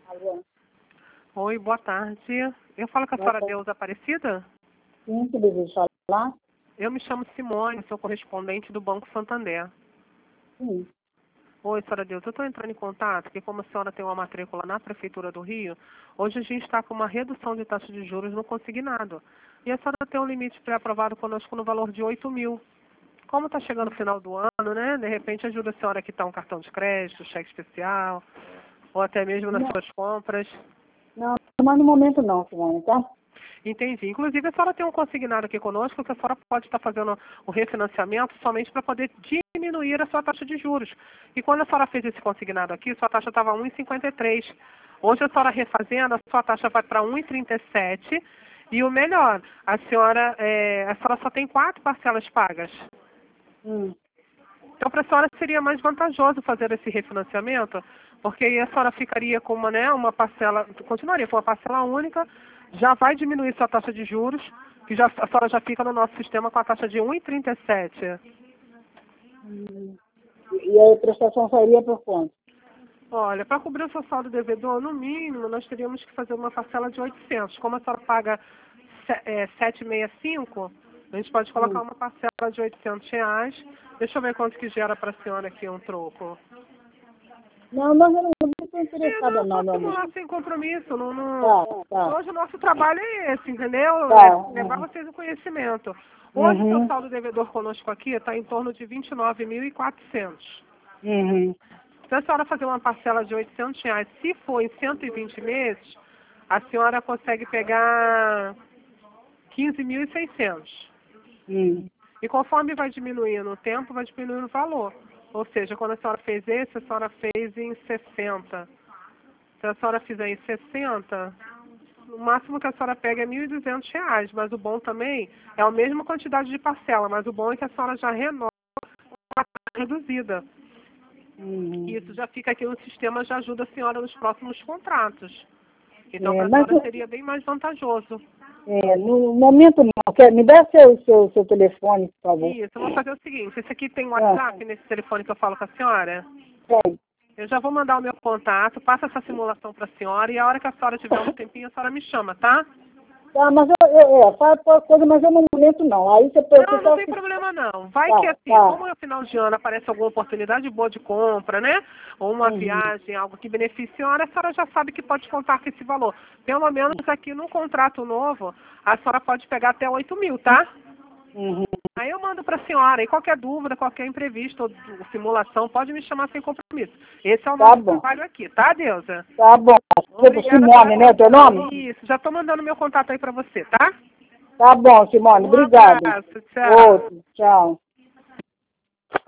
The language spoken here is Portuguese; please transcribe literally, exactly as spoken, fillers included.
Alô? Oi, boa tarde. Eu falo com a Boa senhora tarde. Deusa Aparecida? Sim, que deseja falar? Eu me chamo Simone, sou correspondente do Banco Santander. Sim. Oi, senhora Deusa, eu estou entrando em contato porque como a senhora tem uma matrícula na Prefeitura do Rio, hoje a gente está com uma redução de taxa de juros no consignado. E a senhora tem um limite pré-aprovado conosco no valor de oito mil. Como está chegando o final do ano, né? De repente ajuda a senhora a quitar um cartão de crédito, cheque especial, ou até mesmo nas Não, suas compras. não, mas no momento não, Simone, tá? Entendi. Inclusive, a senhora tem um consignado aqui conosco que a senhora pode estar fazendo o refinanciamento somente para poder diminuir a sua taxa de juros. E quando a senhora fez esse consignado aqui, sua taxa estava um vírgula cinquenta e três. Hoje a senhora refazendo, a sua taxa vai para um vírgula trinta e sete. E o melhor, a senhora, é, a senhora só tem quatro parcelas pagas. Hum. Então, para a senhora seria mais vantajoso fazer esse refinanciamento, porque aí a senhora ficaria com uma, né, uma parcela, continuaria com uma parcela única, já vai diminuir sua taxa de juros, que já, a senhora já fica no nosso sistema com a taxa de um vírgula trinta e sete. Hum. E a prestação sairia por quanto? Olha, para cobrir o seu saldo devedor, no mínimo, nós teríamos que fazer uma parcela de oitocentos. Como a senhora paga se- é, setecentos e sessenta e cinco, a gente pode colocar Hum. uma parcela de oitocentos reais. Deixa eu ver quanto que gera para a senhora aqui um troco. Não, mas eu não estou É, interessada não, não, só meu amor. simular sem compromisso. Não, não... Tá, tá, Hoje o nosso trabalho é esse, entendeu? tá. É levar Uhum. vocês o conhecimento. Hoje o seu Uhum. saldo devedor conosco aqui está em torno de vinte e nove mil e quatrocentos. Uhum. Se a senhora fazer uma parcela de oitocentos reais, se for em cento e vinte meses, a senhora consegue pegar quinze mil e seiscentos. Hum. E conforme vai diminuindo o tempo, vai diminuindo o valor. Ou seja, quando a senhora fez esse, a senhora fez em sessenta. Se a senhora fizer em sessenta, o máximo que a senhora pega é mil e duzentos reais. Mas o bom também é a mesma quantidade de parcela, mas o bom é que a senhora já renova a taxa reduzida. Uhum. E isso já fica aqui no sistema, já ajuda a senhora nos próximos contratos. Então, É, para a mas senhora seria bem mais vantajoso. é, no momento não. Quer, me dá seu, seu, seu telefone, por favor. Isso, eu vou fazer o seguinte, esse aqui tem um Ah, WhatsApp nesse telefone que eu falo com a senhora? tem. Eu já vou mandar o meu contato, passa essa simulação para a senhora e a hora que a senhora tiver um tempinho, a senhora me chama, tá? Tá, mas eu, eu, é, faz qualquer coisa, mas eu no momento não. Aí você pode Não, não pensar tem assim, problema não. Vai que tá, assim, tá. como no final de ano aparece alguma oportunidade boa de compra, né? Ou uma Uhum. viagem, algo que beneficie a senhora, a senhora já sabe que pode contar com esse valor. Pelo menos aqui no contrato novo, a senhora pode pegar até oito mil, tá? Uhum. Aí eu mando para a senhora. E qualquer dúvida, qualquer imprevisto ou simulação, pode me chamar sem compromisso. Esse é o Tá nosso bom, trabalho aqui, tá, Deusa? tá bom. Obrigada pela Simone, né, teu atenção. nome? Isso, já estou mandando meu contato aí para você, tá? Tá bom, Simone, Um obrigado. abraço, tchau. Outro, tchau.